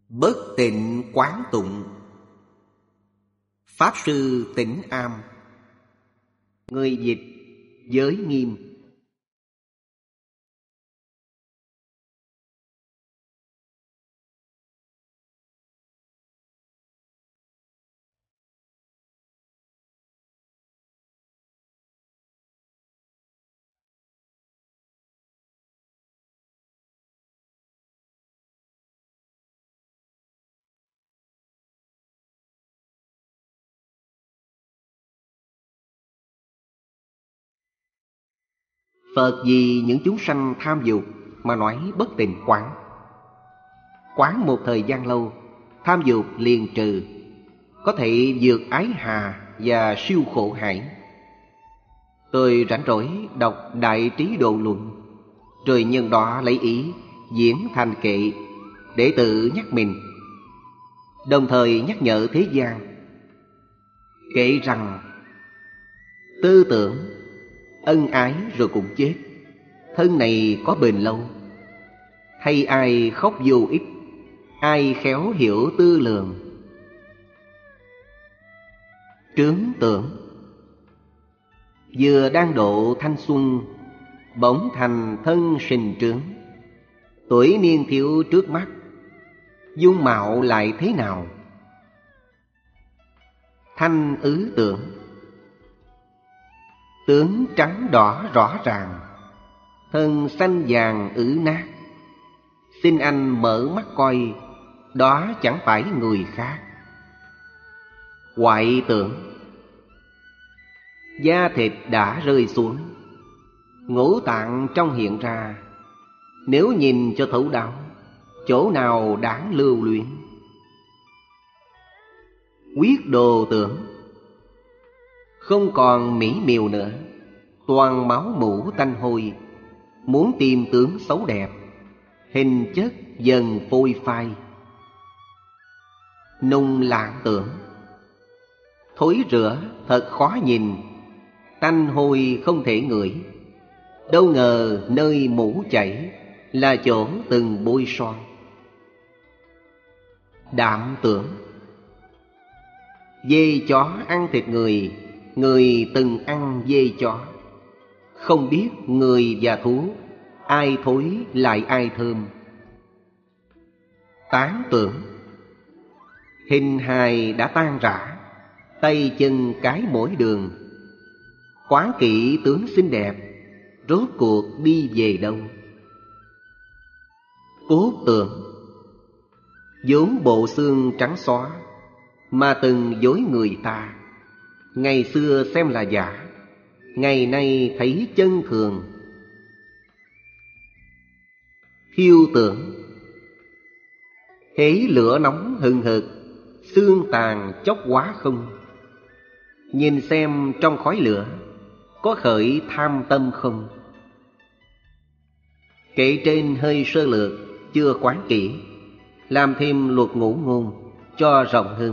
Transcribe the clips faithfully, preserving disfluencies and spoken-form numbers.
Bất tịnh quán tụng. Pháp Sư Tĩnh Am. Người dịch Giới Nghiêm. Phật vì những chúng sanh tham dục mà nói bất tịnh quán. Quán một thời gian lâu, tham dục liền trừ, có thể vượt ái hà và siêu khổ hải. Tôi rảnh rỗi đọc Đại Trí Độ Luận, rồi nhân đó lấy ý diễn thành kệ để tự nhắc mình, đồng thời nhắc nhở thế gian. Kệ rằng tư tưởng ân ái rồi cũng chết, thân này có bền lâu. Hay ai khóc vô ích, ai khéo hiểu tư lường. Trướng tưởng vừa đang độ thanh xuân, bỗng thành thân sình trướng. Tuổi niên thiếu trước mắt, dung mạo lại thế nào? Thanh ứ tưởng tướng trắng đỏ rõ ràng, thân xanh vàng ứ nát. Xin anh mở mắt coi, đó chẳng phải người khác. Hoại tưởng da thịt đã rơi xuống, ngũ tạng trong hiện ra. Nếu nhìn cho thấu đáo, chỗ nào đáng lưu luyến. Quyết đồ tưởng không còn mỹ miều nữa, toàn máu mủ tanh hôi. Muốn tìm tướng xấu đẹp, hình chất dần phôi phai. Nung lạng tưởng thối rữa thật khó nhìn, tanh hôi không thể ngửi. Đâu ngờ nơi mũ chảy là chỗ từng bôi son. Đạm tưởng dê chó ăn thịt người, người từng ăn dê chó. Không biết người và thú, ai thối lại ai thơm. Tán tưởng hình hài đã tan rã, tay chân cái mỗi đường. Quán kỹ tướng xinh đẹp, rốt cuộc đi về đâu? Cốt tưởng vốn bộ xương trắng xóa, mà từng dối người ta. Ngày xưa xem là giả, ngày nay thấy chân thường. Thiêu tưởng hễ lửa nóng hừng hực, xương tàn chốc hóa không. Nhìn xem trong khói lửa, có khởi tham tâm không? Kệ trên hơi sơ lược, chưa quán kỹ, làm thêm luật ngũ ngôn cho rộng hơn.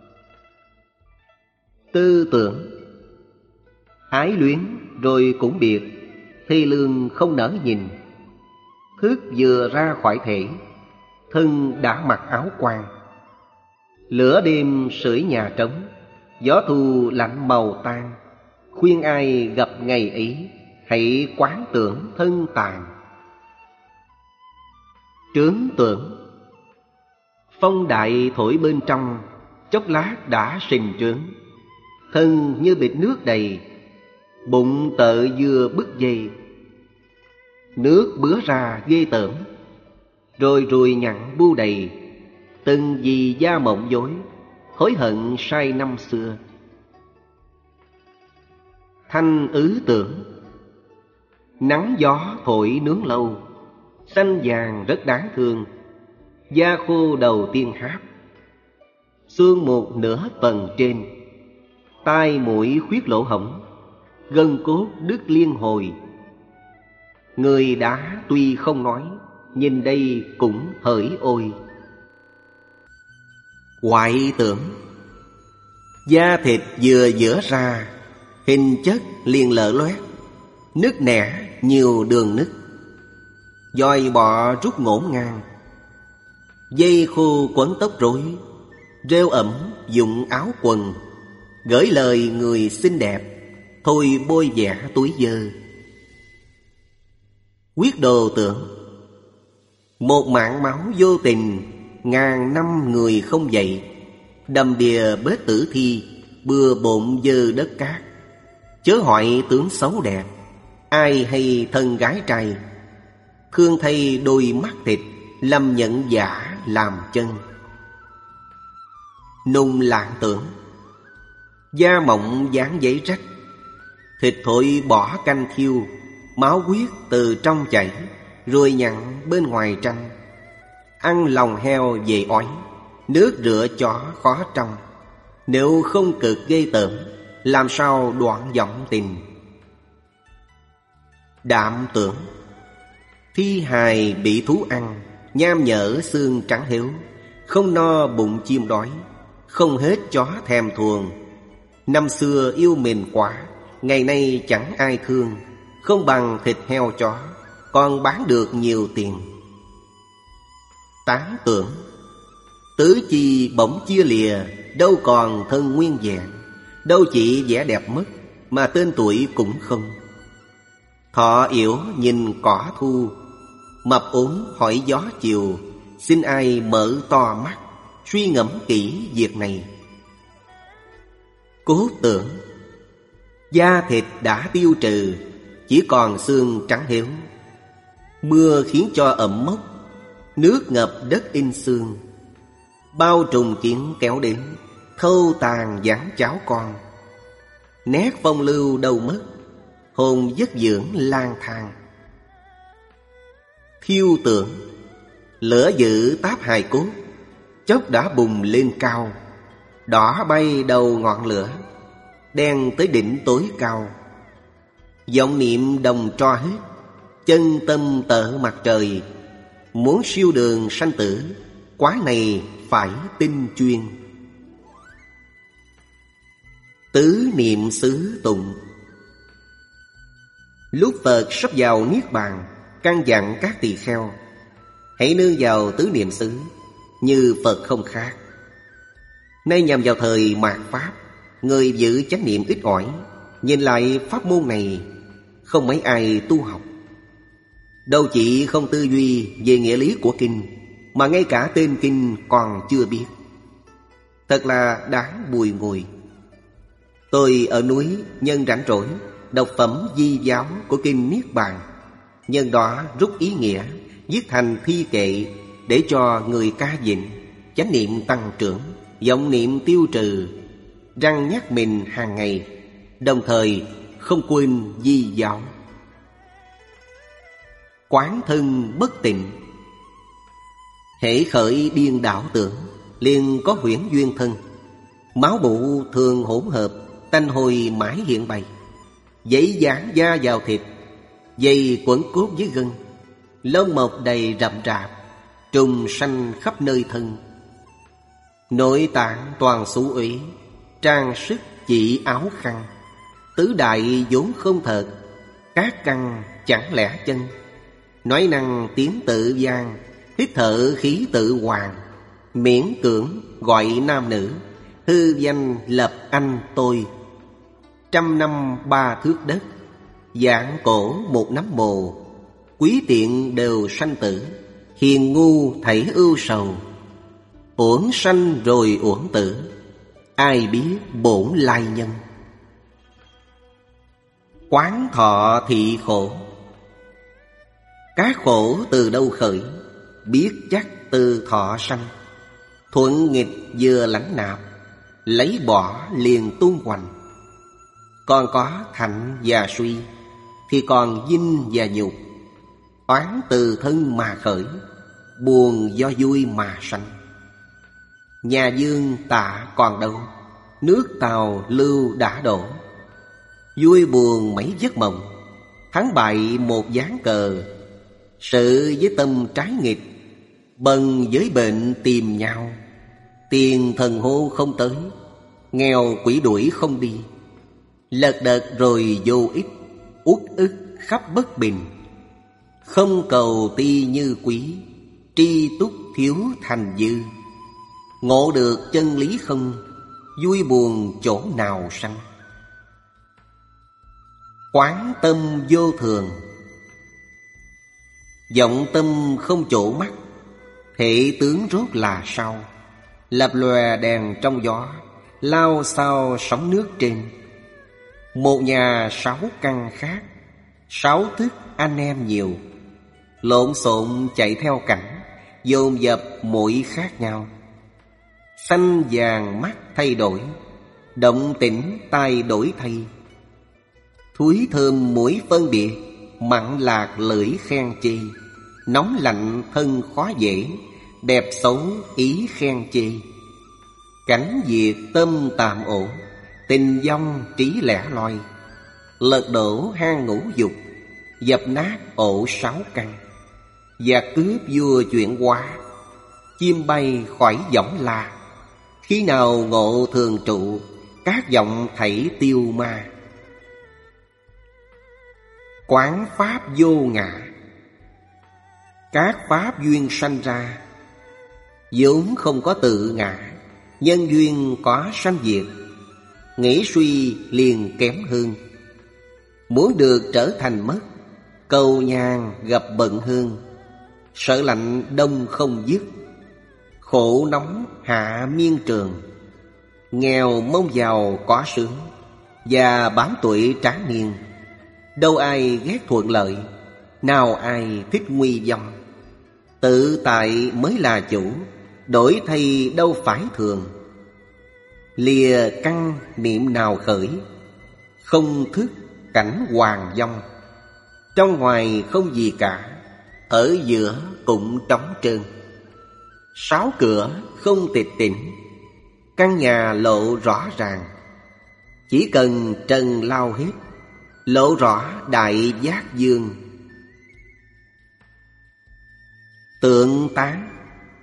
Tư tưởng ái luyến rồi cũng biệt, thê lương không nỡ nhìn. Thức vừa ra khỏi thể, thân đã mặc áo quan. Lửa đêm sưởi nhà trống, gió thu lạnh màu tan. Khuyên ai gặp ngày ấy, hãy quán tưởng thân tàn. Trướng tưởng phong đại thổi bên trong, chốc lát đã sình trướng. Thân như bịch nước đầy, bụng tợ dưa bứt dây. Nước bứa ra ghê tởm, rồi ruồi nhặn bu đầy. Từng vì da mộng dối, hối hận sai năm xưa. Thanh ứ tưởng nắng gió thổi nướng lâu, xanh vàng rất đáng thương. Da khô đầu tiên háp, xương một nửa phần trên. Tai mũi khuyết lỗ hổng, gân cốt đứt liên hồi. Người đã tuy không nói, nhìn đây cũng hỡi ôi. Hoại tưởng da thịt vừa dữa ra, hình chất liền lở loét, nứt nẻ nhiều đường nứt. Dòi bọ rút ngổn ngang, Dây khô quấn tóc rối, rêu ẩm dụng áo quần, gửi lời người xinh đẹp, thôi bôi vẽ túi dơ. Quyết đồ tưởng, một mạng máu vô tình, ngàn năm người không dậy. Đầm đìa bết tử thi, bừa bộn dơ đất cát. Chớ hỏi tướng xấu đẹp, ai hay thân gái trai. Thương thay đôi mắt thịt, lâm nhận giả làm chân. Nung lạng tưởng, da mộng dáng giấy rách. Thịt thội bỏ canh thiêu, máu huyết từ trong chảy, rồi nhặn bên ngoài tranh. Ăn lòng heo về ói, nước rửa chó khó trong. Nếu không cực ghê tởm, làm sao đoạn giọng tình. Đạm tưởng, thi hài bị thú ăn, nham nhở xương trắng héo. Không no bụng chim đói, không hết chó thèm thuồng. Năm xưa yêu mình quá, ngày nay chẳng ai thương. Không bằng thịt heo chó, còn bán được nhiều tiền. Tán tưởng, tứ chi bỗng chia lìa, đâu còn thân nguyên vẹn. Đâu chỉ vẻ đẹp mất, mà tên tuổi cũng không. Thọ yểu nhìn cỏ thu, mập ốm hỏi gió chiều. Xin ai mở to mắt, suy ngẫm kỹ việc này. Cố tưởng, da thịt đã tiêu trừ, chỉ còn xương trắng héo. Mưa khiến cho ẩm mốc, nước ngập đất in xương. Bao trùng kiến kéo đến, thâu tàn dáng cháu con. Nét phong lưu đâu mất, hồn giấc dưỡng lang thang. Thiêu tưởng, lửa dữ táp hài cốt, chốc đã bùng lên cao. Đỏ bay đầu ngọn lửa, đen tới đỉnh tối cao. Vọng niệm đồng tro hết, chân tâm tợ mặt trời. Muốn siêu đường sanh tử, quán này phải tinh chuyên. Tứ niệm xứ tụng. Lúc Phật sắp vào Niết Bàn, căn dặn các tỳ kheo: hãy nương vào tứ niệm xứ, như Phật không khác. Nay nhằm vào thời mạt Pháp, người giữ chánh niệm ít ỏi, nhìn lại pháp môn này, không mấy ai tu học. Đâu chỉ không tư duy về nghĩa lý của kinh, mà ngay cả tên kinh còn chưa biết. Thật là đáng bùi ngùi. Tôi ở núi nhân rảnh rỗi đọc phẩm di giáo của kinh Niết Bàn. Nhân đó rút ý nghĩa, viết thành thi kệ, để cho người ca vịnh, chánh niệm tăng trưởng, vọng niệm tiêu trừ, răng nhắc mình hàng ngày, đồng thời không quên di giáo. Quán thân bất tịnh. Hễ khởi điên đảo tưởng, liền có huyễn duyên thân. Máu bụ thường hỗn hợp, tanh hôi mãi hiện bày. Giấy dán da vào thịt, dây quấn cốt với gân. Lông mọc đầy rậm rạp, trùng sanh khắp nơi thân. Nội tạng toàn xú uế, trang sức chỉ áo khăn. Tứ đại vốn không thật, các căn chẳng lẽ chân. Nói năng tiếng tự vang, hít thở khí tự hoàng. Miễn cưỡng gọi nam nữ, hư danh lập anh tôi. Trăm năm ba thước đất, giảng cổ một nắm mồ. Quý tiện đều sanh tử, hiền ngu thảy ưu sầu. Uổng sanh rồi uổng tử, ai biết bổn lai nhân. Quán thọ thị khổ. Các khổ từ đâu khởi, biết chắc từ thọ sanh. Thuận nghịch vừa lãnh nạp, lấy bỏ liền tung hoành. Còn có thạnh và suy, thì còn vinh và nhục. Oán từ thân mà khởi, buồn do vui mà sanh. Nhà Dương tạ còn đâu, nước Tàu lưu đã đổ. Vui buồn mấy giấc mộng, thắng bại một ván cờ. Sự với tâm trái nghịch, bần với bệnh tìm nhau. Tiền thần hô không tới, nghèo quỷ đuổi không đi. Lật đật rồi vô ích, uất ức khắp bất bình. Không cầu ti như quý, tri túc thiếu thành dư. Ngộ được chân lý không, vui buồn chỗ nào sanh. Quán tâm vô thường, vọng tâm không chỗ mắt. Thể tướng rốt là sao? Lập lòe đèn trong gió, lao sao sóng nước trên. Một nhà sáu căn khác, sáu thức anh em nhiều. Lộn xộn chạy theo cảnh, dồn dập mỗi khác nhau. Xanh vàng mắt thay đổi, động tĩnh tai đổi thay. Thúi thơm mũi phân biệt, mặn lạc lưỡi khen chê. Nóng lạnh thân khó dễ, đẹp xấu ý khen chê. Cảnh diệt tâm tạm ổn, tình vong trí lẻ loi. Lật đổ hang ngũ dục, dập nát ổ sáu căn. Giặc cướp vua chuyển hóa, chim bay khỏi võng la. Khi nào ngộ thường trụ, các vọng thảy tiêu ma. Quán pháp vô ngã, các pháp duyên sanh ra, vốn không có tự ngã. Nhân duyên có sanh diệt, nghĩ suy liền kém hơn. Muốn được trở thành mất, cầu nhàn gặp bận hơn. Sợ lạnh đông không dứt, khổ nóng hạ miên trường. Nghèo mong giàu có sướng, già bám tuổi tráng niên. Đâu ai ghét thuận lợi, nào ai thích nguy vong. Tự tại mới là chủ, đổi thay đâu phải thường. Lìa căn niệm nào khởi, không thức cảnh hoàng vong. Trong ngoài không gì cả, ở giữa cũng trống trơn. Sáu cửa không tịch tịnh, căn nhà lộ rõ ràng. Chỉ cần trần lao hết, lộ rõ đại giác dương. Tượng tán.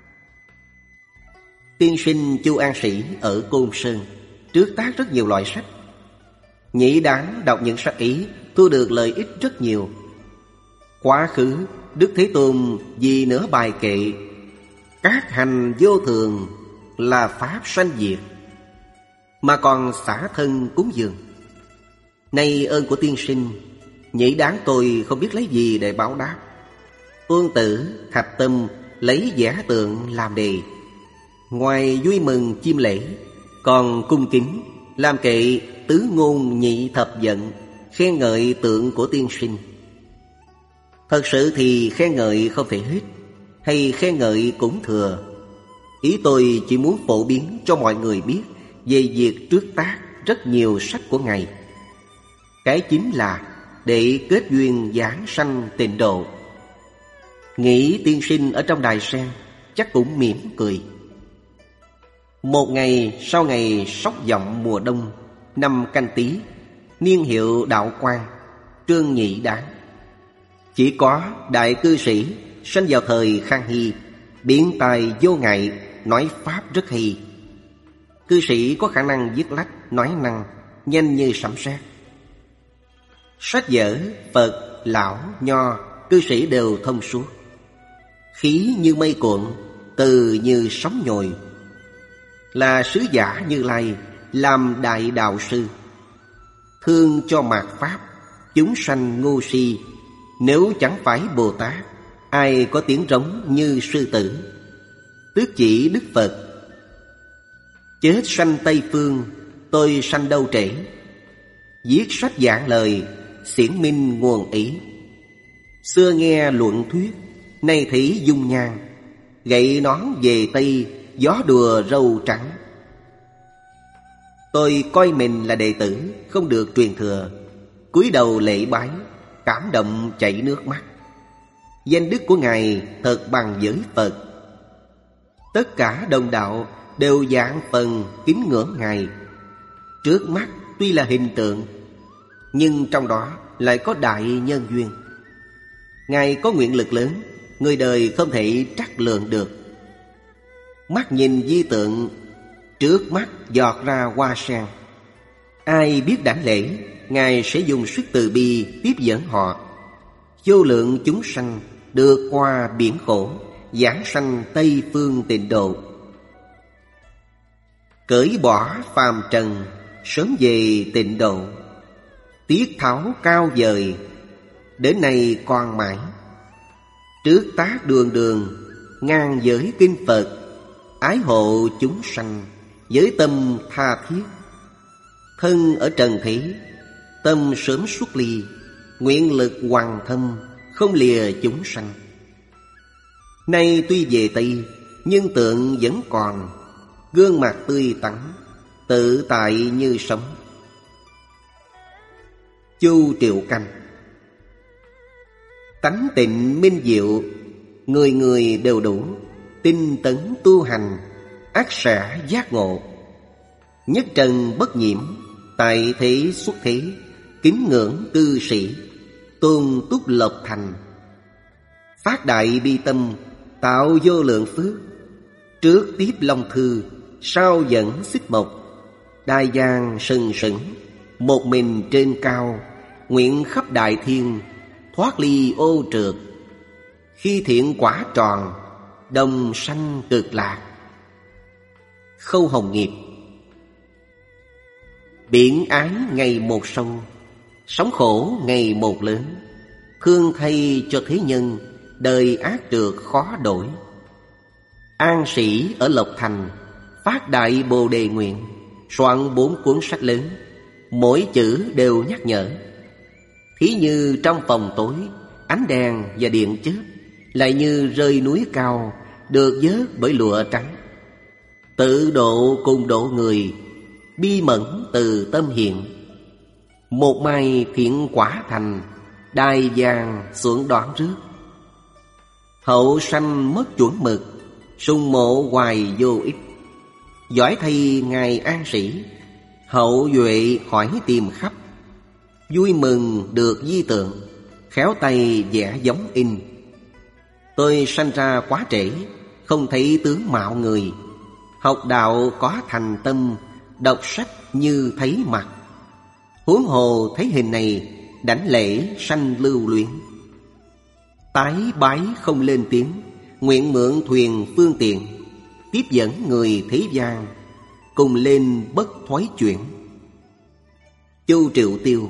Tiên sinh Chu An Sĩ ở Côn Sơn trước tác rất nhiều loại sách. Nhĩ Đán đọc những sách ấy thu được lợi ích rất nhiều. Quá khứ Đức Thế Tôn vì nửa bài kệ các hành vô thường là pháp sanh diệt, mà còn xả thân cúng dường. Nay ơn của tiên sinh, Nhĩ Đán tôi không biết lấy gì để báo đáp. Tôn tử Thạch Tâm lấy vẽ tượng làm đề. Ngoài vui mừng chiêm lễ, còn cung kính làm kệ tứ ngôn nhị thập vận, khen ngợi tượng của tiên sinh. Thật sự thì khen ngợi không thể hết, hay khen ngợi cũng thừa. Ý tôi chỉ muốn phổ biến cho mọi người biết về việc trước tác rất nhiều sách của Ngài. Cái chính là để kết duyên giảng sanh tịnh độ. Nghĩ tiên sinh ở trong đài sen chắc cũng mỉm cười. Một ngày sau ngày sóc vọng mùa đông, năm Canh Tý, niên hiệu Đạo Quang, Trương Nhĩ Đán. Chỉ có đại cư sĩ sanh vào thời Khang Hy, biện tài vô ngại, nói pháp rất hay. Cư sĩ có khả năng viết lách, nói năng, nhanh như sấm sét. Sách vở, Phật, Lão, Nho, cư sĩ đều thông suốt. Khí như mây cuộn, từ như sóng nhồi. Là sứ giả Như Lai, làm đại đạo sư. Thương cho mạt pháp, chúng sanh ngu si. Nếu chẳng phải Bồ Tát, ai có tiếng rống như sư tử. Tước chỉ Đức Phật. Chết sanh Tây Phương, tôi sanh đâu trễ. Viết sách giảng lời, xiển minh nguồn ý. Xưa nghe luận thuyết, nay thấy dung nhan. Gậy nón về Tây, gió đùa râu trắng. Tôi coi mình là đệ tử, không được truyền thừa. Cúi đầu lễ bái, cảm động chảy nước mắt. Danh đức của Ngài thật bằng với Phật. Tất cả đồng đạo đều dạng phần kính ngưỡng Ngài. Trước mắt tuy là hình tượng, nhưng trong đó lại có đại nhân duyên. Ngài có nguyện lực lớn, người đời không thể trắc lượng được. Mắt nhìn di tượng, trước mắt giọt ra hoa sen. Ai biết đảnh lễ, Ngài sẽ dùng sức từ bi tiếp dẫn họ. Vô lượng chúng sanh được qua biển khổ, giảng sanh Tây phương Tịnh độ. Cởi bỏ phàm trần, sớm về Tịnh độ. Tiết tháo cao vời, đến nay còn mãi. Trước tác đường đường, ngang giới kinh Phật. Ái hộ chúng sanh, với tâm tha thiết. Thân ở trần thế, tâm sớm xuất ly. Nguyện lực hoàng thâm, không lìa chúng sanh. Nay tuy về Tây, nhưng tượng vẫn còn. Gương mặt tươi tắn, tự tại như sống. Chu Triệu Canh. Tánh tịnh minh diệu, người người đều đủ. Tinh tấn tu hành, ắt sẽ giác ngộ. Nhất trần bất nhiễm, tại thế xuất thế. Kính ngưỡng cư sĩ, tôn túc lộc thành. Phát đại bi tâm, tạo vô lượng phước. Trước tiếp long thư, sau dẫn xích mộc. Đai giang sừng sững, một mình trên cao. Nguyện khắp đại thiên, thoát ly ô trượt. Khi thiện quả tròn, đồng sanh cực lạc. Khâu Hồng Nghiệp. Biển ái ngày một sâu, sóng khổ ngày một lớn. Thương thay cho thế nhân, đời ác trượt khó đổi. An sĩ ở Lộc Thành, phát đại bồ đề nguyện. Soạn bốn cuốn sách lớn, mỗi chữ đều nhắc nhở. Thí như trong phòng tối, ánh đèn và điện chớp. Lại như rơi núi cao, được vớt bởi lụa trắng. Tự độ cùng độ người, bi mẫn từ tâm hiện. Một mai thiện quả thành, đai vàng xuống đoán rước. Hậu sanh mất chuẩn mực, sung mộ hoài vô ích. Giỏi thay ngài an sĩ, hậu duệ hỏi tìm khắp. Vui mừng được di tượng, khéo tay vẽ giống in. Tôi sanh ra quá trễ, không thấy tướng mạo người. Học đạo có thành tâm, đọc sách như thấy mặt. Huống hồ thấy hình này, đảnh lễ sanh lưu luyến. Tái bái không lên tiếng, nguyện mượn thuyền phương tiện. Tiếp dẫn người thế gian, cùng lên bất thoái chuyển. Chu Triệu Tiêu.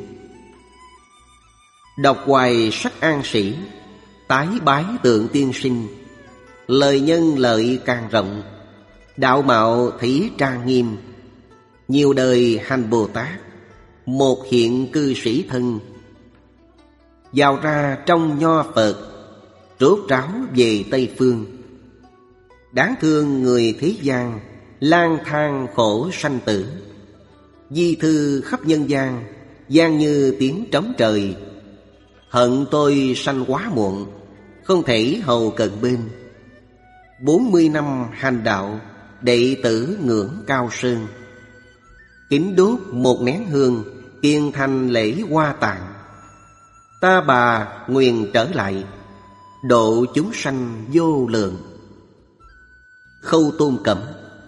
Đọc hoài sách an sĩ, tái bái tượng tiên sinh. Lời nhân lợi càng rộng, đạo mạo thấy trang nghiêm. Nhiều đời hành Bồ Tát, một hiện cư sĩ thân. Vào ra trong nho Phật, rốt ráo về Tây phương. Đáng thương người thế gian, lang thang khổ sanh tử. Di thư khắp nhân gian, gian như tiếng trống trời. Hận tôi sanh quá muộn, không thể hầu cận bên. Bốn mươi năm hành đạo, đệ tử ngưỡng cao sơn. Kính đốt một nén hương, kiên thành lễ hoa tạng. Ta bà nguyện trở lại, độ chúng sanh vô lượng. Khâu Tôn Cẩm.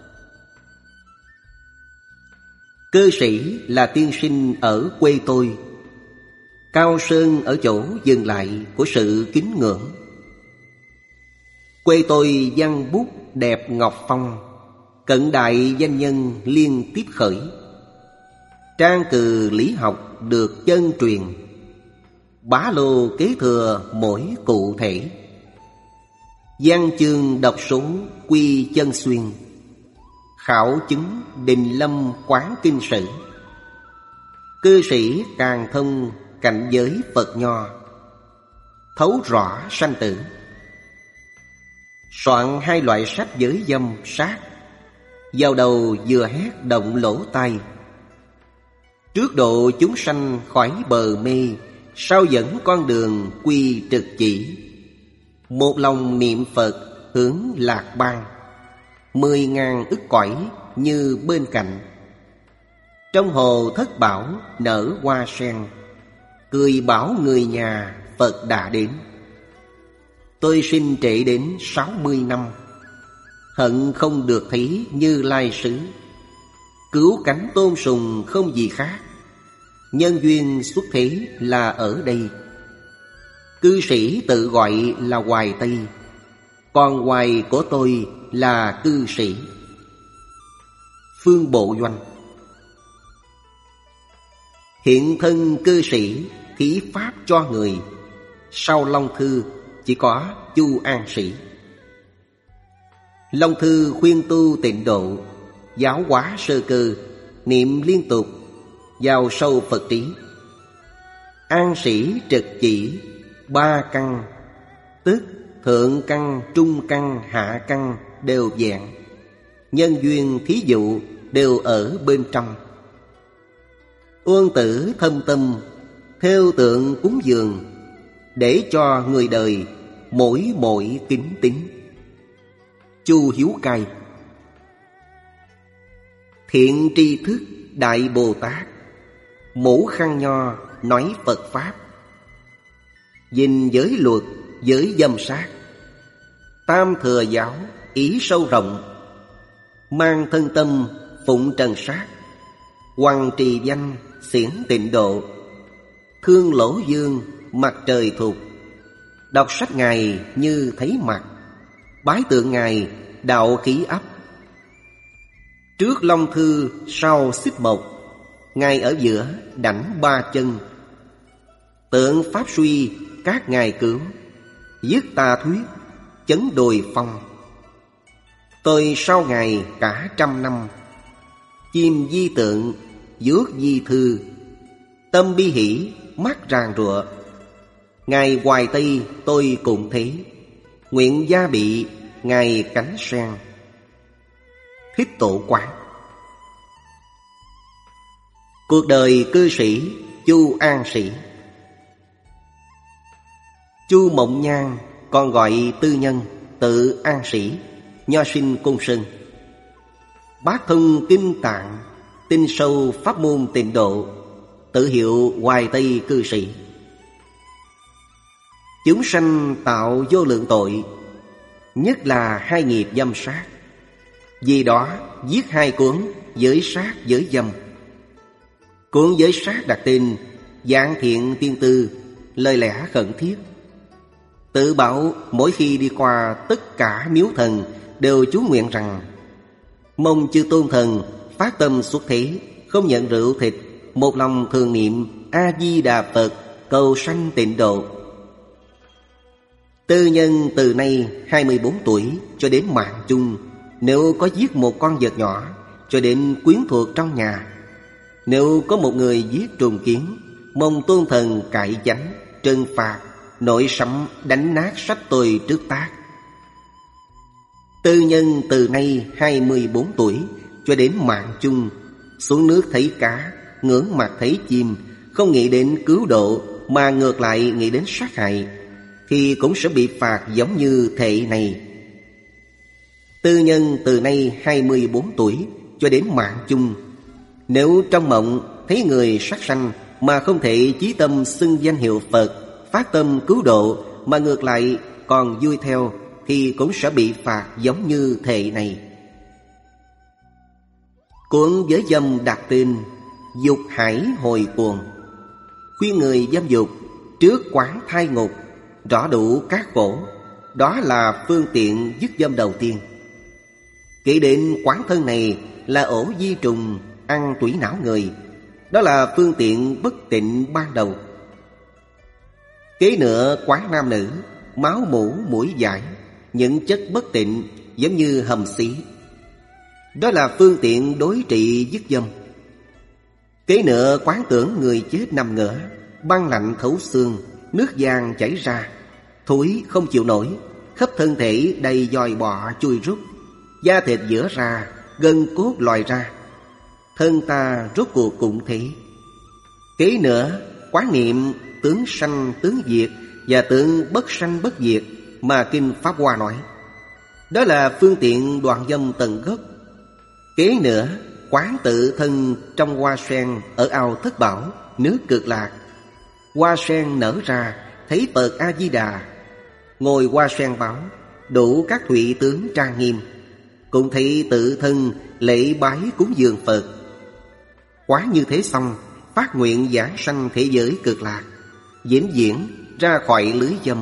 Cư sĩ là tiên sinh ở quê tôi. Cao sơn ở chỗ dừng lại của sự kính ngưỡng. Quê tôi văn bút đẹp ngọc phong, cận đại danh nhân liên tiếp khởi. Trang cừ lý học được chân truyền, bá lô kế thừa mỗi cụ thể. Văn chương đọc số quy chân xuyên, khảo chứng đình lâm quán kinh sử. Cư sĩ càng thông cảnh giới Phật Nho, thấu rõ sanh tử. Soạn hai loại sách giới dâm sát, vào đầu vừa hét động lỗ tai. Trước độ chúng sanh khỏi bờ mê, sau dẫn con đường quy trực chỉ. Một lòng niệm Phật hướng lạc bang, mười ngàn ức cõi như bên cạnh. Trong hồ thất bảo nở hoa sen, cười bảo người nhà Phật đã đến. Tôi sinh trễ đến sáu mươi năm, hận không được thấy Như Lai xứ. Cứu cánh tôn sùng không gì khác, nhân duyên xuất thế là ở đây. Cư sĩ tự gọi là Hoài Tây, Còn ngoài của tôi là cư sĩ. Phương Bộ Doanh. Hiện thân cư sĩ thí pháp cho người. Sau Long Thư chỉ có Chu An Sĩ. Long Thư khuyên tu tịnh độ, giáo hóa sơ cơ, niệm liên tục, vào sâu Phật trí. An Sĩ trực chỉ ba căn, tức thượng căn, trung căn, hạ căn đều vẹn. Nhân duyên thí dụ đều ở bên trong. Uân tử thâm tâm, theo tượng cúng dường, để cho người đời mỗi mỗi kính tín. Chu Hiếu Cai. Thiện tri thức Đại Bồ Tát, mũ khăn nho nói Phật Pháp. Dình giới luật, giới dâm sát, tam thừa giáo ý sâu rộng. Mang thân tâm phụng trần sát, hoằng trì danh xiển tịnh độ. Thương lỗ dương mặt trời thục, đọc sách Ngài như thấy mặt. Bái tượng Ngài đạo khí ấp. Trước Long Thư sau Xích Mộc, Ngài ở giữa đảnh ba chân. Tượng Pháp suy các Ngài cứu, dứt tà thuyết chấn đồi phong. Tôi sau Ngài cả trăm năm, chim di tượng vuốt di thư. Tâm bi hỷ mắt ràng rụa, Ngài hoài Tây tôi cũng thế. Nguyện gia bị Ngài cánh sen. Thích Tổ Quán. Cuộc đời cư sĩ Chu An Sĩ. Chu Mộng Nhan, còn gọi Tư Nhân, tự An Sĩ, nho sinh Côn Sơn. Bác thông kinh tạng, tinh sâu pháp môn tịnh độ, tự hiệu Hoài Tây cư sĩ. Chúng sanh tạo vô lượng tội, nhất là hai nghiệp dâm sát. Vì đó viết hai cuốn Giới Sát Giới Dâm. Cuốn Giới Sát đặt tên Giảng Thiện Tiên Tư, lời lẽ khẩn thiết. Tự bảo mỗi khi đi qua tất cả miếu thần đều chú nguyện rằng: mong chư tôn thần phát tâm xuất thế, không nhận rượu thịt, một lòng thường niệm A Di Đà Phật, cầu sanh tịnh độ. Tư Nhân từ nay hai mươi bốn tuổi cho đến mạng chung, nếu có giết một con vật nhỏ, cho đến quyến thuộc trong nhà. Nếu có một người giết trùng kiến, mong tôn thần cải chánh, trừng phạt, nội sẫm đánh nát sách tôi trước tác. Tư Nhân từ nay hai mươi bốn tuổi cho đến mạng chung, xuống nước thấy cá, ngưỡng mặt thấy chim, không nghĩ đến cứu độ mà ngược lại nghĩ đến sát hại, thì cũng sẽ bị phạt giống như thệ này. Tư Nhân từ nay hai mươi bốn tuổi cho đến mạng chung, nếu trong mộng thấy người sát sanh mà không thể chí tâm xưng danh hiệu Phật, phát tâm cứu độ mà ngược lại còn vui theo, thì cũng sẽ bị phạt giống như thệ này. Cuốn Giới Dâm đặt tên Dục Hải Hồi Cuồng, khuyên người dâm dục trước quán thai ngục, rõ đủ các khổ. Đó là phương tiện dứt dâm đầu tiên. Kể đến quán thân này là ổ di trùng ăn tủy não người, đó là phương tiện bất tịnh ban đầu. Kế nữa quán nam nữ, máu mủ mũi dãi, những chất bất tịnh giống như hầm xí, đó là phương tiện đối trị dứt dâm. Kế nữa quán tưởng người chết nằm ngửa, băng lạnh thấu xương, nước vàng chảy ra, thối không chịu nổi, khắp thân thể đầy dòi bọ chui rút, da thịt vỡ ra, gân cốt lòi ra. Thân ta rốt cuộc cũng thế. Kế nữa quán niệm tướng sanh tướng diệt và tướng bất sanh bất diệt mà Kinh Pháp Hoa nói, đó là phương tiện đoạn dâm tận gốc. Kế nữa quán tự thân trong hoa sen ở ao Thất Bảo, nước Cực Lạc. Hoa sen nở ra, thấy Phật A Di Đà, ngồi hoa sen báo, đủ các thụy tướng trang nghiêm, cũng thấy tự thân lễ bái cúng dường Phật. Quán như thế xong, phát nguyện giảng sanh thế giới Cực Lạc, vĩnh viễn ra khỏi lưới dâm,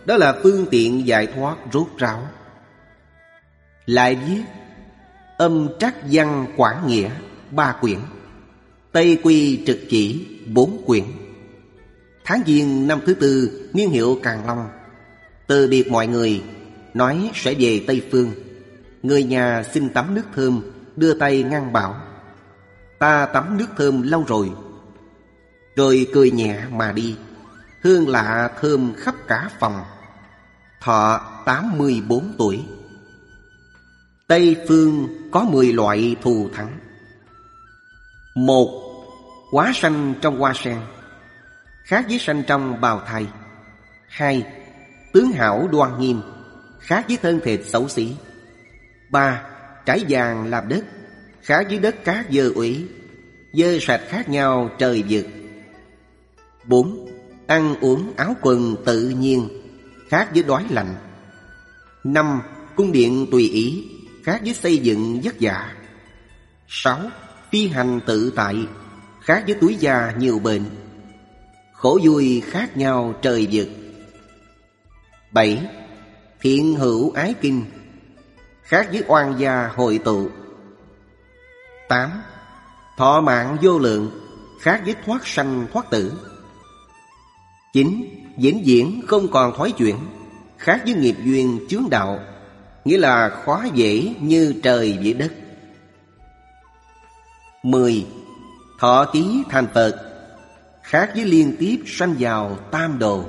Đó là phương tiện giải thoát rốt ráo. Lại viết Âm trắc văn quảng nghĩa ba quyển, Tây quy trực chỉ bốn quyển. Tháng Giêng năm thứ tư, niên hiệu Càn Long, từ biệt mọi người, nói sẽ về Tây Phương. Người nhà xin tắm nước thơm, đưa tay ngăn bảo: ta tắm nước thơm lâu rồi. Rồi cười nhẹ mà đi. Hương lạ thơm khắp cả phòng. Thọ tám mươi bốn tuổi. Tây Phương có mười loại thù thắng. Một, hóa sanh trong hoa sen, khác với sanh trong bào thai. Hai, tướng hảo đoan nghiêm, khác với thân thịt xấu xí. Ba, trải vàng làm đất, khác với đất cát dơ uế, dơ sạch khác nhau trời vực. Bốn, ăn uống áo quần tự nhiên, khác với đói lạnh. Năm, cung điện tùy ý, khác với xây dựng vất vả. Sáu, phi hành tự tại, khác với túi da nhiều bệnh. Khổ vui khác nhau trời vực. Bảy, thiện hữu ái kinh, khác với oan gia hội tụ. Tám, thọ mạng vô lượng, khác với thoát sanh thoát tử. Chín, vĩnh viễn không còn thoái chuyển, khác với nghiệp duyên chướng đạo, nghĩa là khó dễ như trời với đất. Mười, thọ ký thành Phật, khác với liên tiếp sanh vào tam đồ.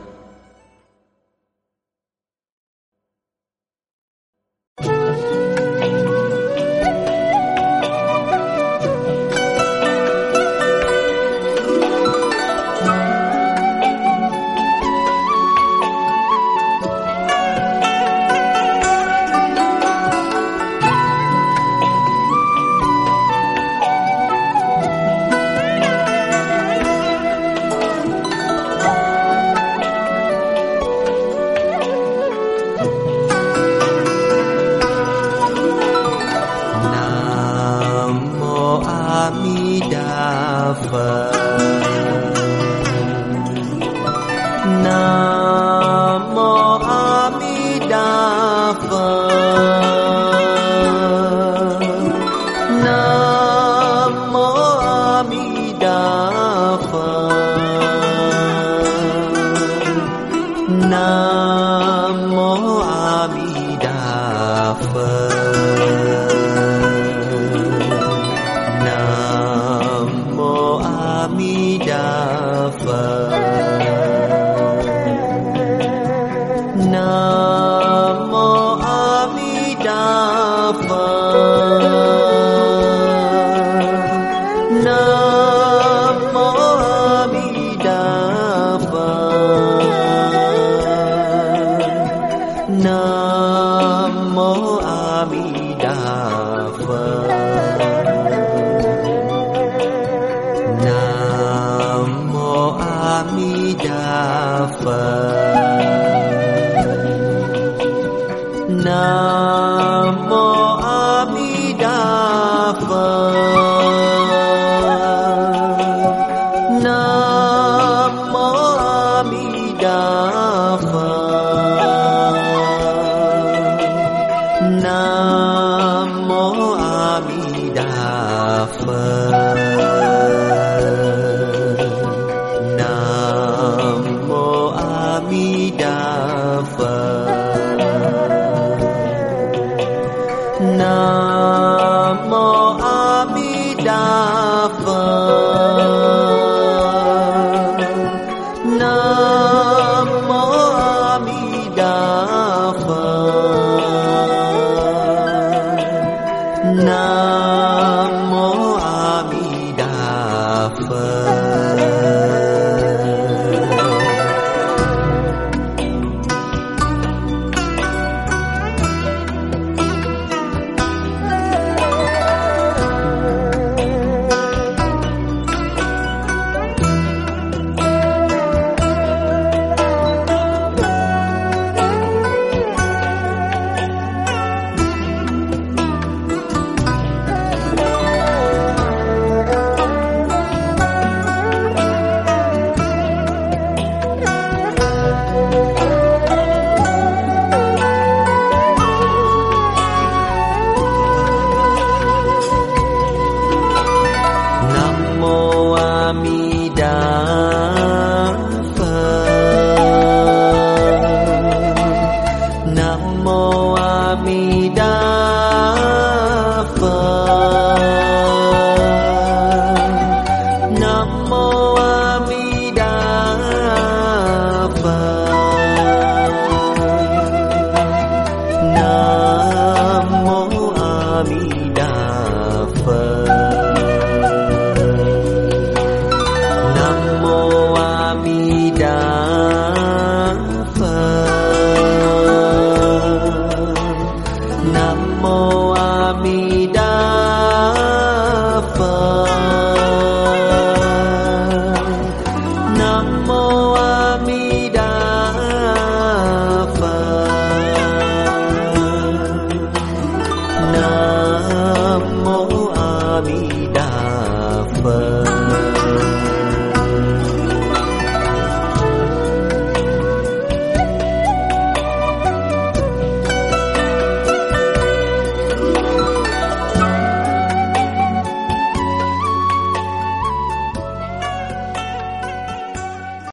A Di Đà Phật.